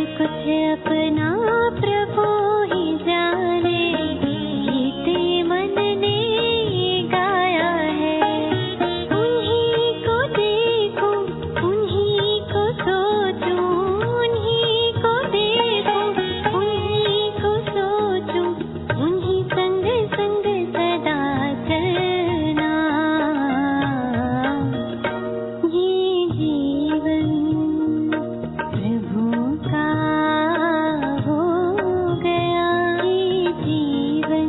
कुछ अपना प्रभु ही जाने, गीते मन ने गाया है। उन्हीं को देखूं, उन्हीं को सोचूं, उन्हीं को देखूं, उन्हीं को सोचूं, उन्हीं संग संग सदा चलना। ये जीवन प्रभु का हो गया, ये जीवन।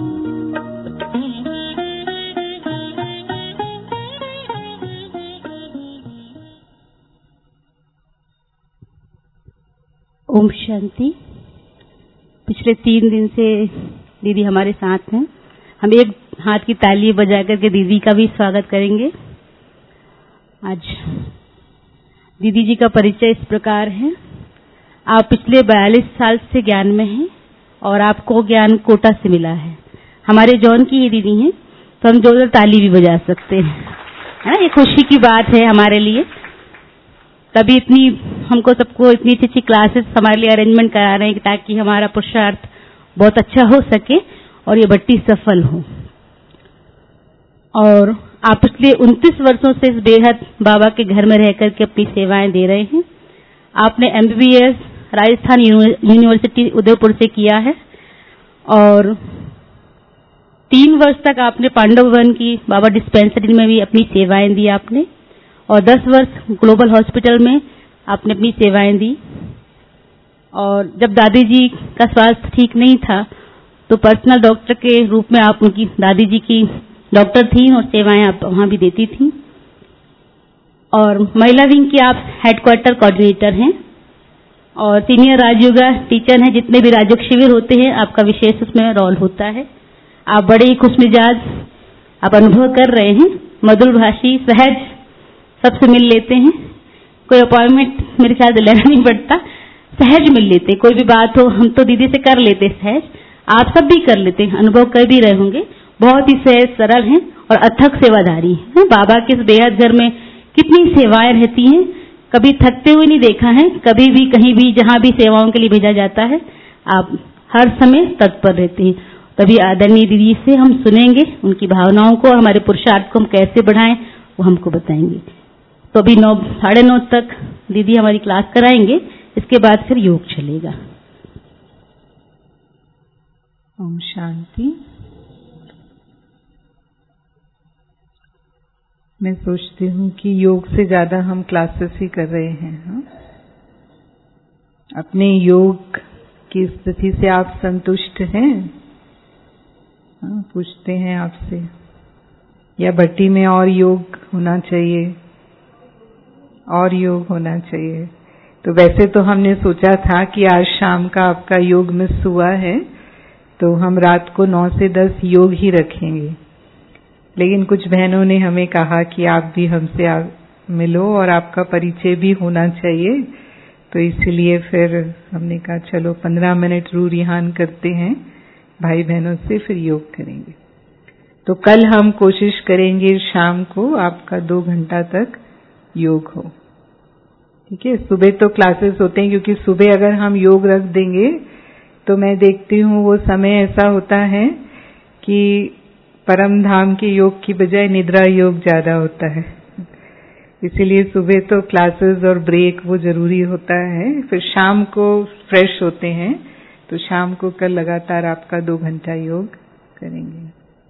ओम शांति। पिछले 3 दिन से दीदी हमारे साथ हैं। हम एक हाथ की ताली बजा करके दीदी का भी स्वागत करेंगे। आज दीदी जी का परिचय इस प्रकार है। आप पिछले 42 साल से ज्ञान में हैं और आपको ज्ञान कोटा से मिला है। हमारे जॉन की ही दीदी हैं, तो हम जोरदार ताली भी बजा सकते हैं, है ना। ये खुशी की बात है हमारे लिए। तभी इतनी हमको सबको इतनी अच्छी क्लासेस हमारे लिए अरेंजमेंट करा रहे हैं ताकि हमारा पुरुषार्थ बहुत अच्छा हो सके और ये भट्टी सफल हो। और आप पिछले 29 वर्षों से इस बेहद बाबा के घर में रह करके अपनी सेवाएं दे रहे हैं। आपने MBBS राजस्थान यूनिवर्सिटी उदयपुर से किया है और 3 वर्ष तक आपने पांडव वन की बाबा डिस्पेंसरी में भी अपनी सेवाएं दी आपने, और 10 वर्ष ग्लोबल हॉस्पिटल में आपने अपनी सेवाएं दी। और जब दादी जी का स्वास्थ्य ठीक नहीं था तो पर्सनल डॉक्टर के रूप में आप उनकी दादी जी की डॉक्टर थी और सेवाएं आप वहां भी देती थी। और महिला विंग की आप हेडक्वार्टर कोऑर्डिनेटर हैं और सीनियर राजयोगा टीचर हैं। जितने भी राजयोग शिविर होते हैं आपका विशेष उसमें रोल होता है। आप बड़े ही खुशमिजाज आप अनुभव कर रहे हैं, मधुर भाषी, सहज, सबसे मिल लेते हैं। कोई अपॉइंटमेंट मेरे ख्याल से लेना नहीं पड़ता, सहज मिल लेते हैं। कोई भी बात हो हम तो दीदी से कर लेते सहज, आप सब भी कर लेते हैं, अनुभव कर भी रहे होंगे। बहुत ही सहज, सरल हैं और अथक सेवाधारी हैं। बाबा के इस बेहद घर में कितनी सेवाएं रहती हैं, कभी थकते हुए नहीं देखा है। कभी भी कहीं भी जहां भी सेवाओं के लिए भेजा जाता है आप हर समय तत्पर रहते हैं। तभी आदरणीय दीदी से हम सुनेंगे उनकी भावनाओं को, हमारे पुरुषार्थ को हम कैसे बढ़ाएं वो हमको बताएंगे। तो अभी 9, साढ़े 9 तक दीदी हमारी क्लास कराएंगे, इसके बाद फिर योग चलेगा। ओम शांति। मैं सोचती हूँ कि योग से ज्यादा हम क्लासेस ही कर रहे हैं। हाँ? अपने योग की स्थिति से आप संतुष्ट हैं? हाँ, पूछते हैं आपसे, या भट्टी में और योग होना चाहिए, और योग होना चाहिए। तो वैसे तो हमने सोचा था कि आज शाम का आपका योग मिस हुआ है तो हम रात को 9 से 10 योग ही रखेंगे, लेकिन कुछ बहनों ने हमें कहा कि आप भी हमसे मिलो और आपका परिचय भी होना चाहिए। तो इसलिए फिर हमने कहा चलो 15 मिनट रूरिहान करते हैं भाई बहनों से, फिर योग करेंगे। तो कल हम कोशिश करेंगे शाम को आपका 2 घंटा तक योग हो। ठीक है, सुबह तो क्लासेस होते हैं, क्योंकि सुबह अगर हम योग रख देंगे तो मैं देखती हूँ वो समय ऐसा होता है कि परम धाम के योग की बजाय निद्रा योग ज्यादा होता है। इसीलिए सुबह तो क्लासेस और ब्रेक वो जरूरी होता है। फिर शाम को फ्रेश होते हैं, तो शाम को कल लगातार आपका 2 घंटा योग करेंगे।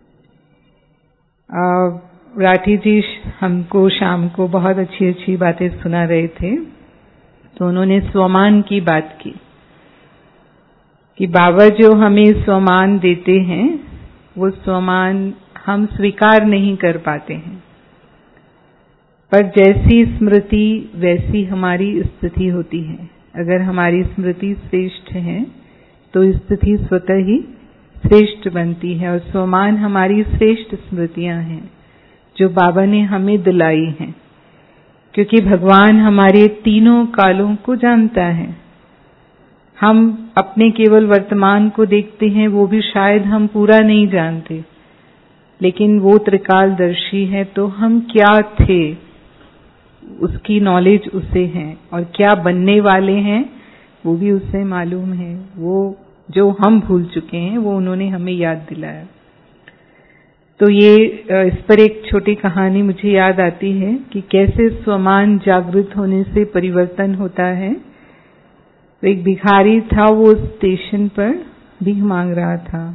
राठी जी हमको शाम को बहुत अच्छी अच्छी बातें सुना रहे थे। तो उन्होंने स्वमान की बात की कि बाबा जो हमें स्वमान देते हैं वो स्वमान हम स्वीकार नहीं कर पाते हैं, पर जैसी स्मृति वैसी हमारी स्थिति होती है। अगर हमारी स्मृति श्रेष्ठ है तो स्थिति स्वतः ही श्रेष्ठ बनती है, और स्वमान हमारी श्रेष्ठ स्मृतियां हैं जो बाबा ने हमें दिलाई हैं, क्योंकि भगवान हमारे तीनों कालों को जानता है। हम अपने केवल वर्तमान को देखते हैं, वो भी शायद हम पूरा नहीं जानते, लेकिन वो त्रिकालदर्शी है। तो हम क्या थे उसकी नॉलेज उसे है, और क्या बनने वाले हैं वो भी उससे मालूम है। वो जो हम भूल चुके हैं वो उन्होंने हमें याद दिलाया। तो ये इस पर एक छोटी कहानी मुझे याद आती है कि कैसे स्वमान जागृत होने से परिवर्तन होता है। तो एक भिखारी था, वो स्टेशन पर भीख मांग रहा था।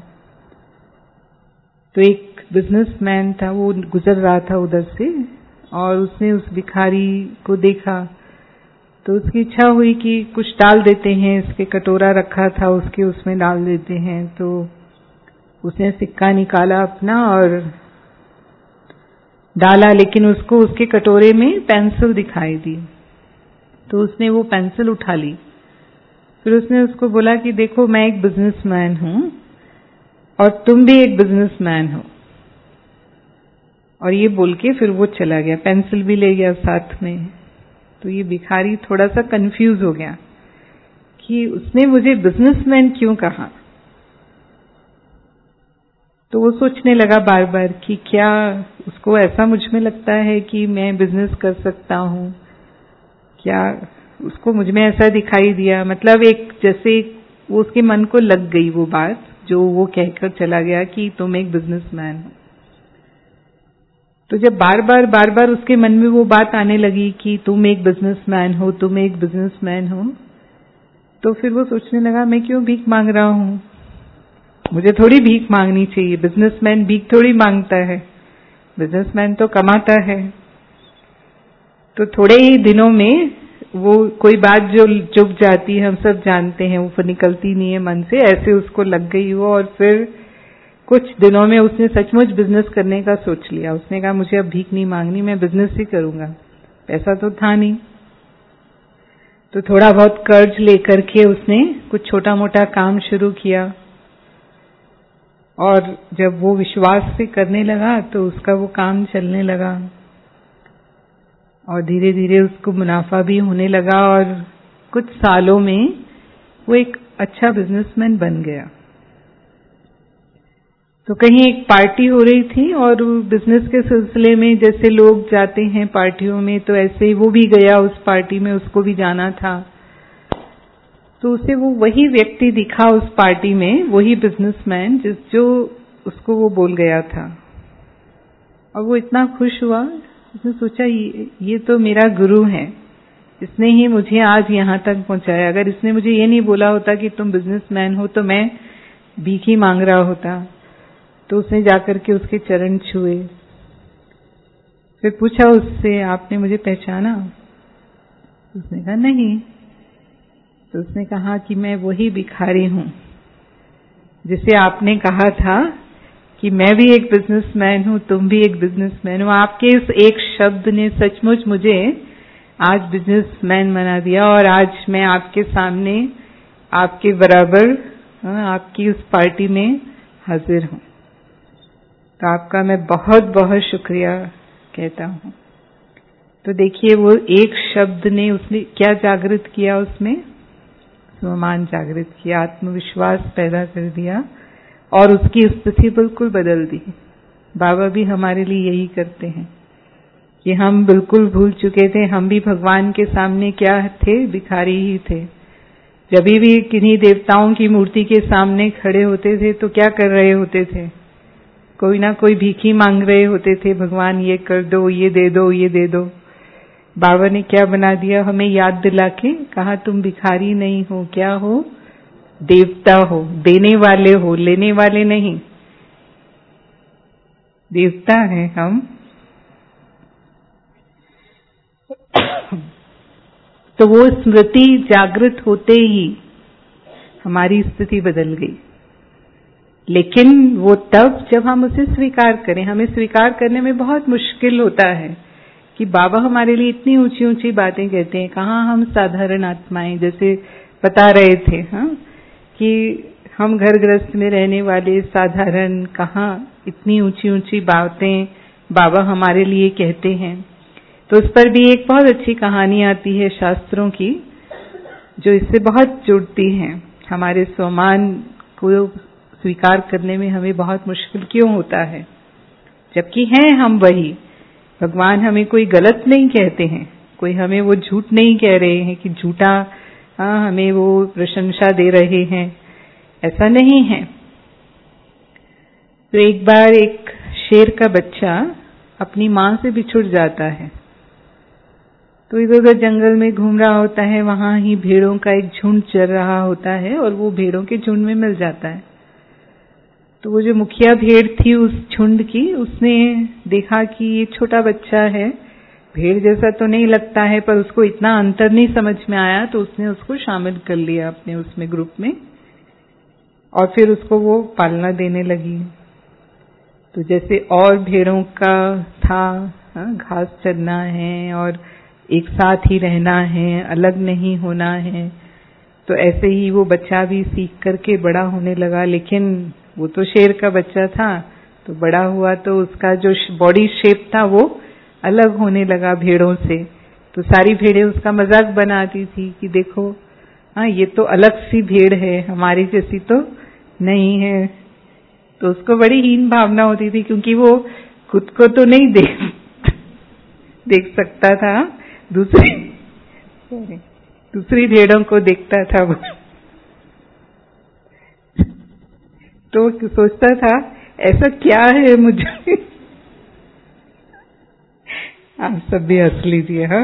तो एक बिजनेसमैन था, वो गुजर रहा था उधर से, और उसने उस भिखारी को देखा। तो उसकी इच्छा हुई कि कुछ डाल देते हैं, इसके कटोरा रखा था उसके, उसमें डाल देते हैं। तो उसने सिक्का निकाला अपना और डाला, लेकिन उसको उसके कटोरे में पेंसिल दिखाई दी। तो उसने वो पेंसिल उठा ली। फिर उसने उसको बोला कि देखो, मैं एक बिजनेसमैन हूं और तुम भी एक बिजनेसमैन हो। और ये बोल के फिर वो चला गया, पेंसिल भी ले गया साथ में। तो ये भिखारी थोड़ा सा कंफ्यूज हो गया कि उसने मुझे बिजनेसमैन क्यों कहा। तो वो सोचने लगा बार बार कि क्या उसको ऐसा मुझ में लगता है कि मैं बिजनेस कर सकता हूँ, क्या उसको मुझ में ऐसा दिखाई दिया। मतलब एक जैसे वो उसके मन को लग गई वो बात जो वो कहकर चला गया कि तुम एक बिजनेसमैन हो। तो जब बार बार उसके मन में वो बात आने लगी कि तुम एक बिजनेसमैन हो, तुम एक बिजनेसमैन हो, तो फिर वो सोचने लगा मैं क्यों भीख मांग रहा हूँ, मुझे थोड़ी भीख मांगनी चाहिए। बिजनेसमैन भीख थोड़ी मांगता है, बिजनेसमैन तो कमाता है। तो थोड़े ही दिनों में वो कोई बात जो चुप जाती है, हम सब जानते हैं, वो निकलती नहीं है मन से, ऐसे उसको लग गई वो। और फिर कुछ दिनों में उसने सचमुच बिजनेस करने का सोच लिया। उसने कहा मुझे अब भीख नहीं मांगनी, मैं बिजनेस ही करूंगा। पैसा तो था नहीं, तो थोड़ा बहुत कर्ज लेकर के उसने कुछ छोटा मोटा काम शुरू किया। और जब वो विश्वास से करने लगा तो उसका वो काम चलने लगा और धीरे धीरे उसको मुनाफा भी होने लगा। और कुछ सालों में वो एक अच्छा बिजनेसमैन बन गया। तो कहीं एक पार्टी हो रही थी और बिजनेस के सिलसिले में जैसे लोग जाते हैं पार्टियों में, तो ऐसे ही वो भी गया उस पार्टी में, उसको भी जाना था। तो उसे वो वही व्यक्ति दिखा उस पार्टी में, वही बिजनेसमैन जो उसको वो बोल गया था। और वो इतना खुश हुआ, उसने सोचा ये तो मेरा गुरु है, इसने ही मुझे आज यहाँ तक पहुंचाया। अगर इसने मुझे ये नहीं बोला होता कि तुम बिजनेसमैन हो तो मैं भीख ही मांग रहा होता। तो उसने जाकर के उसके चरण छुए। फिर पूछा उससे, आपने मुझे पहचाना? उसने कहा नहीं। तो उसने कहा कि मैं वही भिखारी हूं जिसे आपने कहा था कि मैं भी एक बिजनेसमैन हूं, तुम भी एक बिजनेसमैन हो। आपके इस एक शब्द ने सचमुच मुझे आज बिजनेसमैन बना दिया और आज मैं आपके सामने आपके बराबर आपकी उस पार्टी में हाजिर हूं। तो आपका मैं बहुत बहुत शुक्रिया कहता हूं। तो देखिए वो एक शब्द ने उसने क्या जागृत किया, उसमें स्वमान जागृत किया, आत्मविश्वास पैदा कर दिया और उसकी स्थिति बिल्कुल बदल दी। बाबा भी हमारे लिए यही करते हैं कि हम बिल्कुल भूल चुके थे, हम भी भगवान के सामने क्या थे, भिखारी ही थे। जब भी किन्हीं देवताओं की मूर्ति के सामने खड़े होते थे तो क्या कर रहे होते थे, कोई ना कोई भीख मांग रहे होते थे, भगवान ये कर दो, ये दे दो, ये दे दो। बाबा ने क्या बना दिया, हमें याद दिला के कहा तुम भिखारी नहीं हो, क्या हो, देवता हो, देने वाले हो, लेने वाले नहीं, देवता है हम। तो वो स्मृति जागृत होते ही हमारी स्थिति बदल गई। लेकिन वो तब जब हम उसे स्वीकार करें। हमें स्वीकार करने में बहुत मुश्किल होता है कि बाबा हमारे लिए इतनी ऊंची ऊंची बातें कहते हैं, कहाँ हम साधारण आत्माएं, जैसे बता रहे थे कि हम घर गृहस्थ में रहने वाले साधारण, कहाँ इतनी ऊंची ऊंची बातें बाबा हमारे लिए कहते हैं। तो उस पर भी एक बहुत अच्छी कहानी आती है शास्त्रों की, जो इससे बहुत जुड़ती है। हमारे स्वमान को स्वीकार करने में हमें बहुत मुश्किल क्यों होता है, जबकि हैं हम वही। भगवान हमें कोई गलत नहीं कहते हैं, कोई हमें वो झूठ नहीं कह रहे हैं कि झूठा हाँ हमें वो प्रशंसा दे रहे हैं, ऐसा नहीं है। तो एक बार एक शेर का बच्चा अपनी माँ से बिछुड़ जाता है, तो इधर उधर जंगल में घूम रहा होता है, वहां ही भेड़ों का एक झुंड चल रहा होता है और वो भेड़ों के झुंड में मिल जाता है। तो वो जो मुखिया भेड़ थी उस झुंड की, उसने देखा कि ये छोटा बच्चा है, भेड़ जैसा तो नहीं लगता है, पर उसको इतना अंतर नहीं समझ में आया, तो उसने उसको शामिल कर लिया अपने उसमें ग्रुप में, और फिर उसको वो पालना देने लगी। तो जैसे और भेड़ों का था, घास चरना है और एक साथ ही रहना है, अलग नहीं होना है, तो ऐसे ही वो बच्चा भी सीख करके बड़ा होने लगा। लेकिन वो तो शेर का बच्चा था, तो बड़ा हुआ तो उसका जो बॉडी शेप था वो अलग होने लगा भेड़ों से। तो सारी भेड़ें उसका मजाक बनाती थी कि देखो, हाँ ये तो अलग सी भेड़ है, हमारी जैसी तो नहीं है। तो उसको बड़ी हीन भावना होती थी, क्योंकि वो खुद को तो नहीं देख सकता था, दूसरी भेड़ों को देखता था वो। तो सोचता था ऐसा क्या है मुझे। आप सब भी हंस लीजिए, हाँ।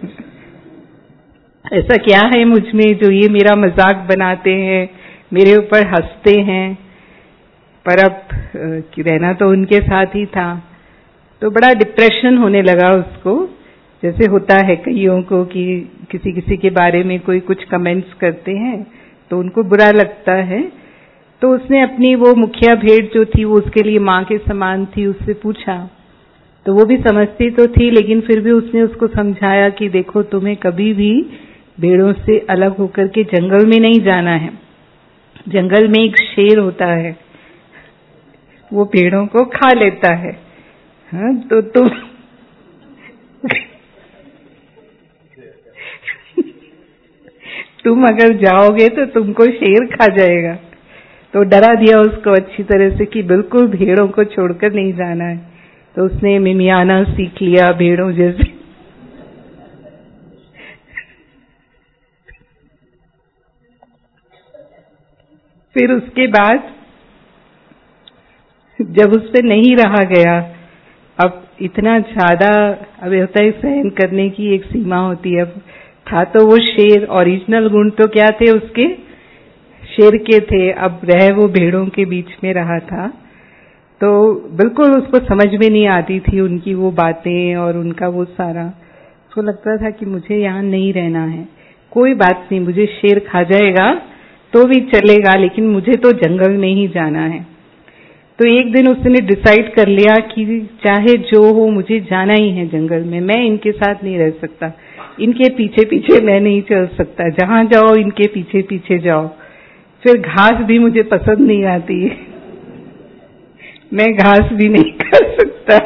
ऐसा क्या है मुझ में जो ये मेरा मजाक बनाते हैं, मेरे ऊपर हंसते हैं। पर अब रहना तो उनके साथ ही था, तो बड़ा डिप्रेशन होने लगा उसको, जैसे होता है कईयों को कि किसी किसी के बारे में कोई कुछ कमेंट्स करते हैं तो उनको बुरा लगता है। तो उसने अपनी वो मुखिया भेड़ जो थी, वो उसके लिए माँ के समान थी, उससे पूछा। तो वो भी समझती तो थी, लेकिन फिर भी उसने उसको समझाया कि देखो, तुम्हें कभी भी भेड़ों से अलग होकर के जंगल में नहीं जाना है। जंगल में एक शेर होता है, वो भेड़ों को खा लेता है। हाँ, तो तुम अगर जाओगे तो तुमको शेर खा जाएगा। तो डरा दिया उसको अच्छी तरह से कि बिल्कुल भेड़ों को छोड़कर नहीं जाना है। तो उसने मिमियाना सीख लिया भेड़ों जैसे। फिर उसके बाद जब उससे नहीं रहा गया, अब इतना ज्यादा, अब होता है सहन करने की एक सीमा होती है। अब था तो वो शेर, ओरिजिनल गुण तो क्या थे उसके, शेर के थे। अब रह वो भेड़ों के बीच में रहा था, तो बिल्कुल उसको समझ में नहीं आती थी उनकी वो बातें और उनका वो सारा। उसको लगता था कि मुझे यहाँ नहीं रहना है, कोई बात नहीं, मुझे शेर खा जाएगा तो भी चलेगा, लेकिन मुझे तो जंगल में ही जाना है। तो एक दिन उसने डिसाइड कर लिया कि चाहे जो हो, मुझे जाना ही है जंगल में, मैं इनके साथ नहीं रह सकता, इनके पीछे पीछे मैं नहीं चल सकता, जहां जाओ इनके पीछे पीछे जाओ। फिर घास भी मुझे पसंद नहीं आती है, मैं घास भी नहीं कर सकता।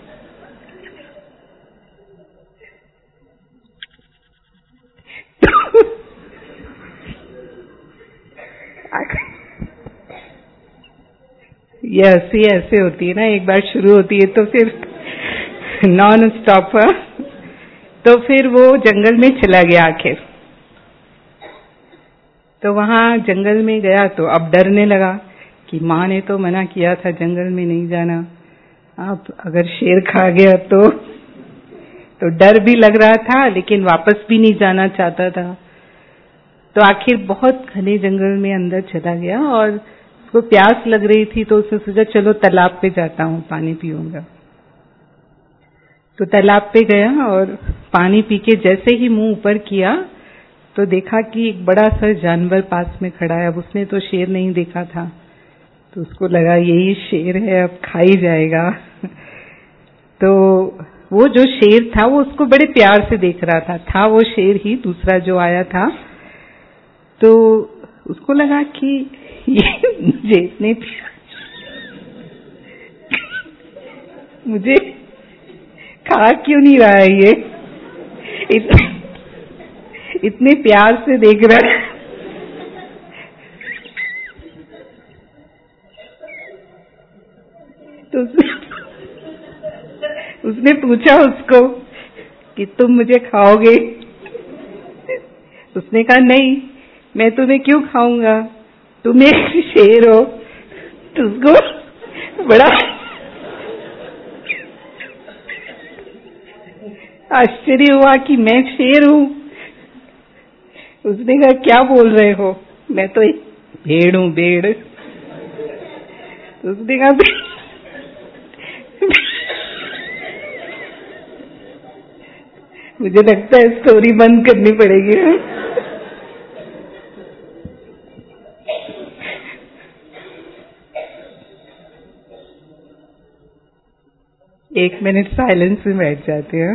ये हंसी ऐसे होती है ना, एक बार शुरू होती है तो फिर नॉन स्टॉप। तो फिर वो जंगल में चला गया आखिर। तो वहां जंगल में गया तो अब डरने लगा कि माँ ने तो मना किया था जंगल में नहीं जाना, अब अगर शेर खा गया तो डर भी लग रहा था, लेकिन वापस भी नहीं जाना चाहता था। तो आखिर बहुत घने जंगल में अंदर चला गया और उसको प्यास लग रही थी, तो उसने सोचा चलो तालाब पे जाता हूँ, पानी पीऊंगा। तो तालाब पे गया और पानी पी के जैसे ही मुंह ऊपर किया तो देखा कि एक बड़ा सा जानवर पास में खड़ा है। अब उसने तो शेर नहीं देखा था, तो उसको लगा यही शेर है, अब खा ही जाएगा। तो वो जो शेर था वो उसको बड़े प्यार से देख रहा था वो शेर ही दूसरा जो आया था। तो उसको लगा कि ये मुझे खा क्यों नहीं रहा है, ये इतने प्यार से देख रहा है। तो उसने पूछा उसको कि तुम मुझे खाओगे? उसने कहा नहीं, मैं तुम्हें क्यों खाऊंगा, तुम एक शेर हो। तो उसको बड़ा आश्चर्य हुआ कि मैं शेर हूं। उसने कहा क्या बोल रहे हो, मैं तो एक भेड़ हूं, भेड़। उसने कहा मुझे लगता है स्टोरी बंद करनी पड़ेगी। 1 मिनट साइलेंस में बैठ जाते हैं।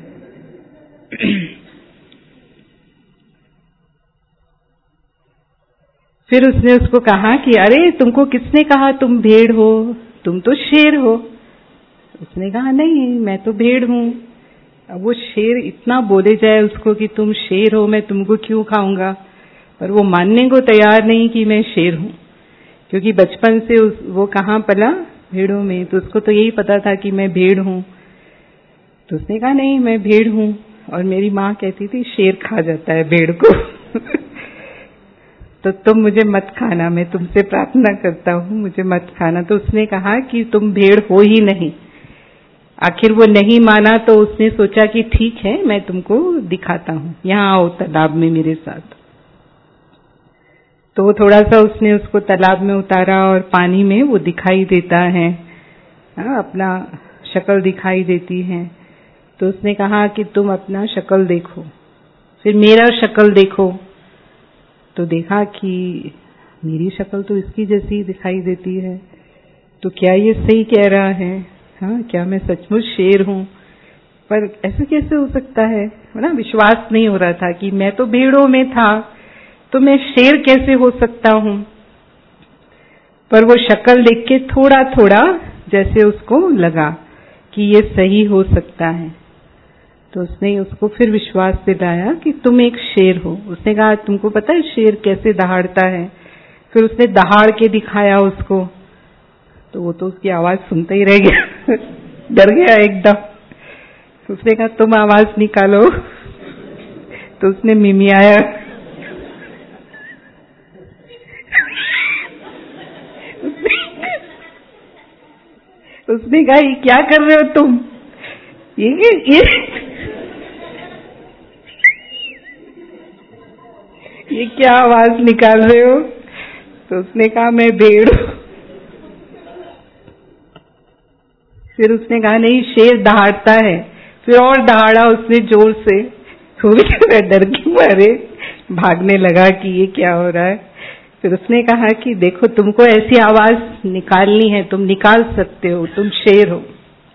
फिर उसने उसको कहा कि अरे तुमको किसने कहा तुम भेड़ हो, तुम तो शेर हो। उसने कहा नहीं, मैं तो भेड़ हूं। अब वो शेर इतना बोले जाए उसको कि तुम शेर हो, मैं तुमको क्यों खाऊंगा, पर वो मानने को तैयार नहीं कि मैं शेर हूं, क्योंकि बचपन से वो कहाँ पला, भेड़ों में, तो उसको तो यही पता था कि मैं भेड़ हूं। तो उसने कहा नहीं, मैं भेड़ हूं, और मेरी माँ कहती थी शेर खा जाता है भेड़ को। तो तुम मुझे मत खाना, मैं तुमसे प्रार्थना करता हूं, मुझे मत खाना। तो उसने कहा कि तुम भेड़ हो ही नहीं। आखिर वो नहीं माना, तो उसने सोचा कि ठीक है, मैं तुमको दिखाता हूं, यहाँ आओ तालाब में मेरे साथ। तो थोड़ा सा उसने उसको तालाब में उतारा और पानी में वो दिखाई देता है, अपना शक्ल दिखाई देती है। तो उसने कहा कि तुम अपना शक्ल देखो, फिर मेरा शक्ल देखो। तो देखा कि मेरी शक्ल तो इसकी जैसी दिखाई देती है, तो क्या ये सही कह रहा है, हाँ, क्या मैं सचमुच शेर हूं? पर ऐसे कैसे हो सकता है ना, विश्वास नहीं हो रहा था कि मैं तो भेड़ों में था, तो मैं शेर कैसे हो सकता हूं। पर वो शक्ल देख के थोड़ा थोड़ा जैसे उसको लगा कि ये सही हो सकता है। तो उसने उसको फिर विश्वास दिलाया कि तुम एक शेर हो। उसने कहा तुमको पता है शेर कैसे दहाड़ता है? फिर उसने दहाड़ के दिखाया उसको, तो वो तो उसकी आवाज सुनता ही रह गया, डर गया एकदम। उसने कहा तुम आवाज निकालो। तो उसने मिमियाया। उसने कहा ये क्या कर रहे हो तुम, ये क्या आवाज निकाल रहे हो? तो उसने कहा मैं भेड़ हूं। फिर उसने कहा नहीं, शेर दहाड़ता है। फिर और दहाड़ा उसने जोर से, वो भी डर के मारे भागने लगा कि ये क्या हो रहा है। फिर उसने कहा कि देखो तुमको ऐसी आवाज निकालनी है, तुम निकाल सकते हो, तुम शेर हो।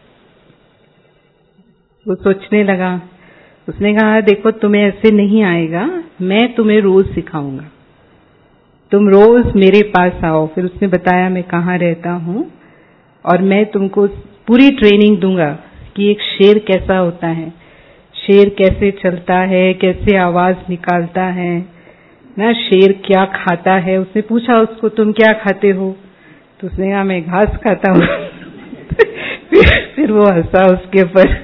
वो सोचने लगा। उसने कहा देखो तुम्हें ऐसे नहीं आएगा, मैं तुम्हें रोज सिखाऊंगा, तुम रोज मेरे पास आओ। फिर उसने बताया मैं कहाँ रहता हूँ, और मैं तुमको पूरी ट्रेनिंग दूंगा कि एक शेर कैसा होता है, शेर कैसे चलता है, कैसे आवाज निकालता है ना, शेर क्या खाता है। उसने पूछा उसको तुम क्या खाते हो? तो उसने कहा मैं घास खाता हूँ। फिर वो हंसा उसके ऊपर।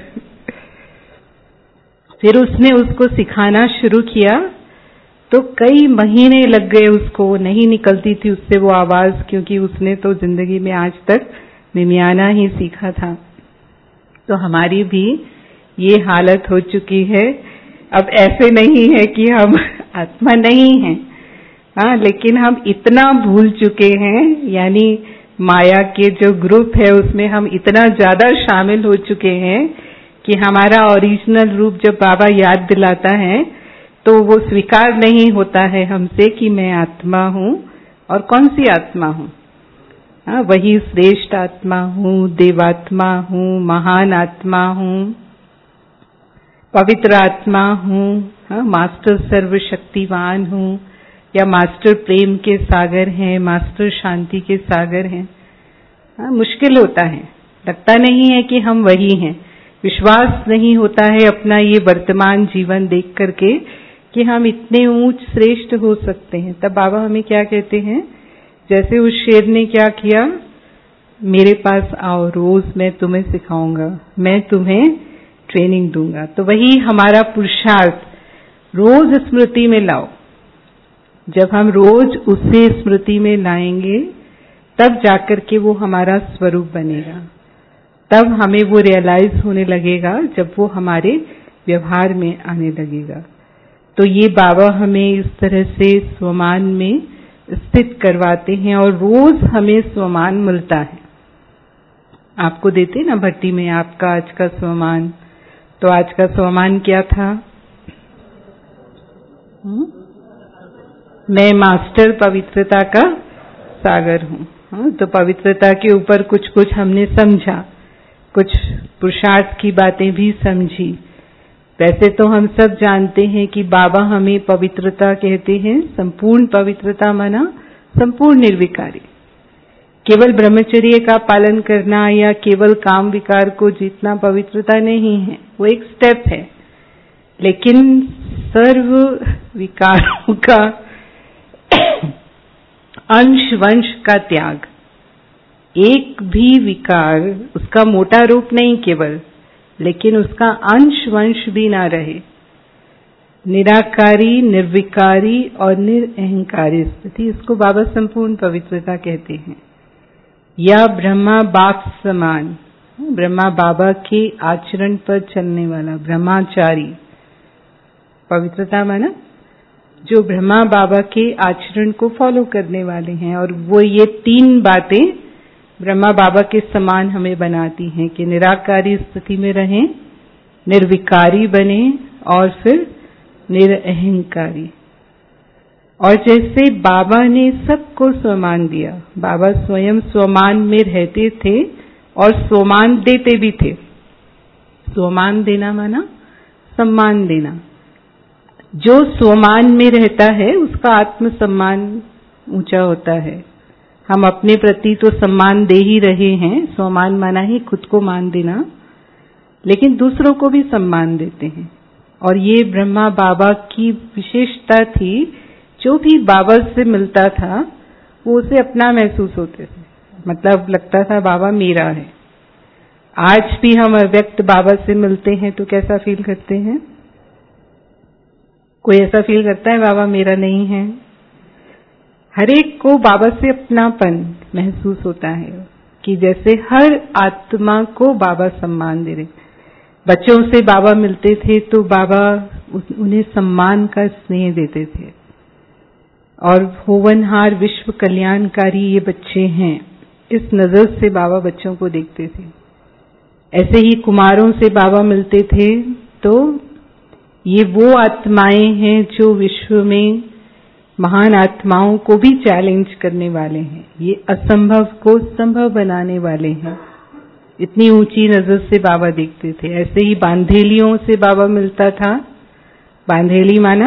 फिर उसने उसको सिखाना शुरू किया, तो कई महीने लग गए उसको, नहीं निकलती थी उससे वो आवाज, क्योंकि उसने तो जिंदगी में आज तक मिमियाना ही सीखा था। तो हमारी भी ये हालत हो चुकी है। अब ऐसे नहीं है कि हम आत्मा नहीं हैं, हाँ, लेकिन हम इतना भूल चुके हैं, यानी माया के जो ग्रुप है उसमें हम इतना ज्यादा शामिल हो चुके हैं कि हमारा ओरिजिनल रूप जब बाबा याद दिलाता है तो वो स्वीकार नहीं होता है हमसे कि मैं आत्मा हूँ। और कौन सी आत्मा हूँ? हाँ, वही श्रेष्ठ आत्मा हूँ, देवात्मा हूँ, महान आत्मा हूँ, पवित्र आत्मा हूँ, हाँ, मास्टर सर्वशक्तिवान हूँ, या मास्टर प्रेम के सागर हैं, मास्टर शांति के सागर हैं। हाँ, मुश्किल होता है, लगता नहीं है कि हम वही हैं, विश्वास नहीं होता है अपना ये वर्तमान जीवन देख करके कि हम इतने ऊंच श्रेष्ठ हो सकते हैं। तब बाबा हमें क्या कहते हैं, जैसे उस शेर ने क्या किया, मेरे पास आओ, रोज मैं तुम्हें सिखाऊंगा, मैं तुम्हें ट्रेनिंग दूंगा। तो वही हमारा पुरुषार्थ, रोज स्मृति में लाओ। जब हम रोज उसे स्मृति में लाएंगे तब जाकर के वो हमारा स्वरूप बनेगा, तब हमें वो रियलाइज होने लगेगा, जब वो हमारे व्यवहार में आने लगेगा। तो ये बाबा हमें इस तरह से स्वमान में स्थित करवाते हैं और रोज हमें स्वमान मिलता है। आपको देते ना भट्टी में आपका आज का स्वमान, तो आज का स्वमान क्या था? मैं मास्टर पवित्रता का सागर हूँ। तो पवित्रता के ऊपर कुछ कुछ हमने समझा, कुछ पुरुषार्थ की बातें भी समझी। वैसे तो हम सब जानते हैं कि बाबा हमें पवित्रता कहते हैं, संपूर्ण पवित्रता माना संपूर्ण निर्विकारी। केवल ब्रह्मचर्य का पालन करना या केवल काम विकार को जीतना पवित्रता नहीं है, वो एक स्टेप है। लेकिन सर्व विकारों का अंश वंश का त्याग, एक भी विकार उसका मोटा रूप नहीं केवल, लेकिन उसका अंश वंश भी ना रहे। निराकारी, निर्विकारी और निरअहंकारी स्थिति, इसको बाबा संपूर्ण पवित्रता कहते हैं। या ब्रह्मा बाप समान, ब्रह्मा बाबा के आचरण पर चलने वाला ब्रह्माचारी। पवित्रता माना जो ब्रह्मा बाबा के आचरण को फॉलो करने वाले हैं। और वो ये तीन बातें ब्रह्मा बाबा के समान हमें बनाती हैं कि निराकारी स्थिति में रहें, निर्विकारी बने और फिर निरअहंकारी। और जैसे बाबा ने सबको स्वमान दिया, बाबा स्वयं स्वमान में रहते थे और स्वमान देते भी थे। स्वमान देना माना सम्मान देना। जो स्वमान में रहता है उसका आत्म सम्मान ऊंचा होता है। हम अपने प्रति तो सम्मान दे ही रहे हैं, स्वमान माना ही खुद को मान देना, लेकिन दूसरों को भी सम्मान देते हैं। और ये ब्रह्मा बाबा की विशेषता थी, जो भी बाबा से मिलता था वो उसे अपना महसूस होते थे, मतलब लगता था बाबा मेरा है। आज भी हम अव्यक्त बाबा से मिलते हैं तो कैसा फील करते हैं? कोई ऐसा फील करता है बाबा मेरा नहीं है? हर एक को बाबा से अपनापन महसूस होता है कि जैसे हर आत्मा को बाबा सम्मान दे रहे। बच्चों से बाबा मिलते थे तो बाबा उन्हें सम्मान का स्नेह देते थे। और होवनहार विश्व कल्याणकारी ये बच्चे हैं, इस नजर से बाबा बच्चों को देखते थे। ऐसे ही कुमारों से बाबा मिलते थे तो ये वो आत्माएं हैं जो विश्व में महान आत्माओं को भी चैलेंज करने वाले हैं, ये असंभव को संभव बनाने वाले हैं। इतनी ऊंची नजर से बाबा देखते थे। ऐसे ही बांधेलियों से बाबा मिलता था। बांधेली माना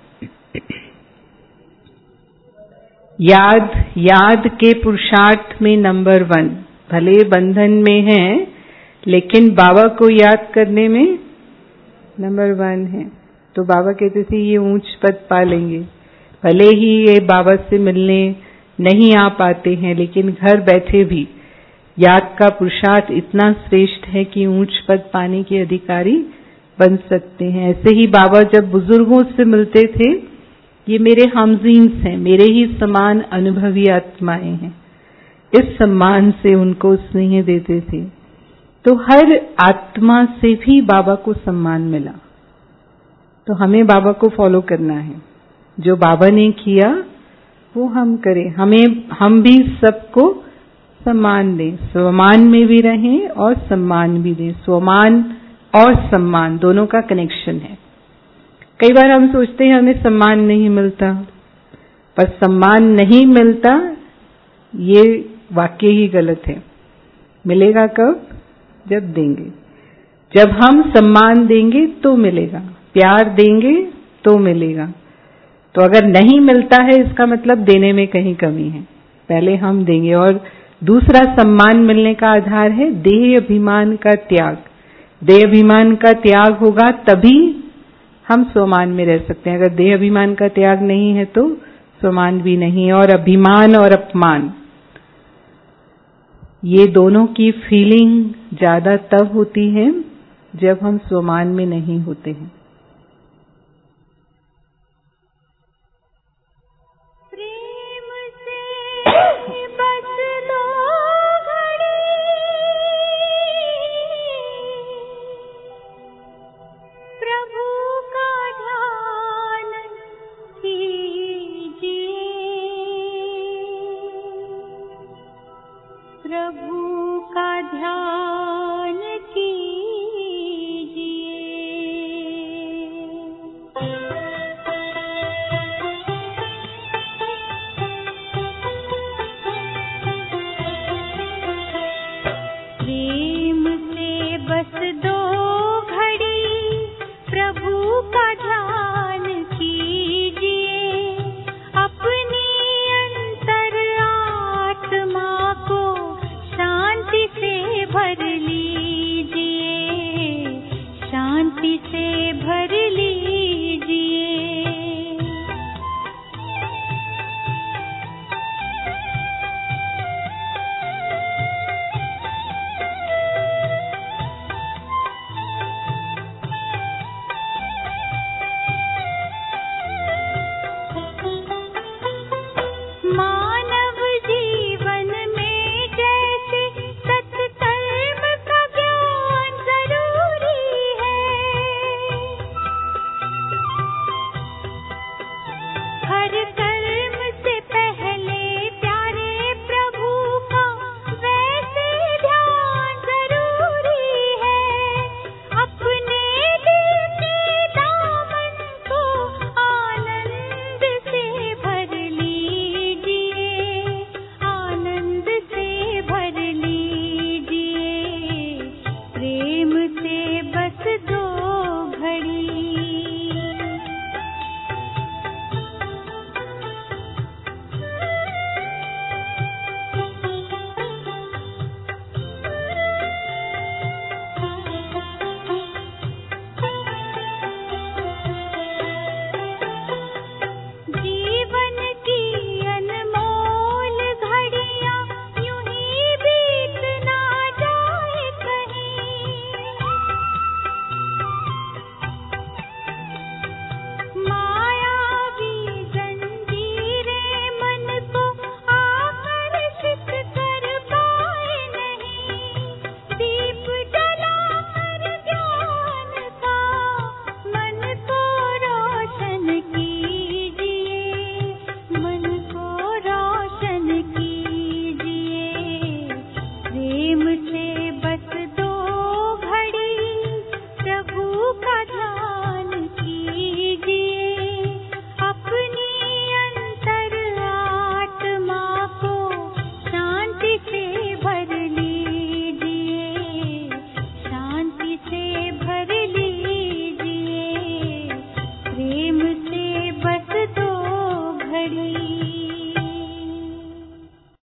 याद के पुरुषार्थ में नंबर 1। भले बंधन में हैं लेकिन बाबा को याद करने में नंबर 1 है। तो बाबा कहते थे ये ऊंच पद पा लेंगे। भले ही ये बाबा से मिलने नहीं आ पाते हैं, लेकिन घर बैठे भी याद का पुरुषार्थ इतना श्रेष्ठ है कि ऊंच पद पाने के अधिकारी बन सकते हैं। ऐसे ही बाबा जब बुजुर्गों से मिलते थे, ये मेरे हमजीन्स हैं, मेरे ही समान अनुभवी आत्माएं हैं, इस सम्मान से उनको स्नेह देते थे। तो हर आत्मा से भी बाबा को सम्मान मिला। तो हमें बाबा को फॉलो करना है, जो बाबा ने किया वो हम करें। हम भी सबको सम्मान दें, स्वमान में भी रहें और सम्मान भी दें। स्वमान और सम्मान दोनों का कनेक्शन है। कई बार हम सोचते हैं हमें सम्मान नहीं मिलता, पर सम्मान नहीं मिलता ये वाक्य ही गलत है। मिलेगा कब? जब देंगे। जब हम सम्मान देंगे तो मिलेगा, प्यार देंगे तो मिलेगा। तो अगर नहीं मिलता है इसका मतलब देने में कहीं कमी है। पहले हम देंगे। और दूसरा सम्मान मिलने का आधार है देह अभिमान का त्याग। देह अभिमान का त्याग होगा तभी हम स्वमान में रह सकते हैं। अगर देह अभिमान का त्याग नहीं है तो स्वमान भी नहीं। और अभिमान और अपमान, ये दोनों की फीलिंग ज्यादा तब होती है जब हम स्वमान में नहीं होते हैं। प्रभु का ध्यान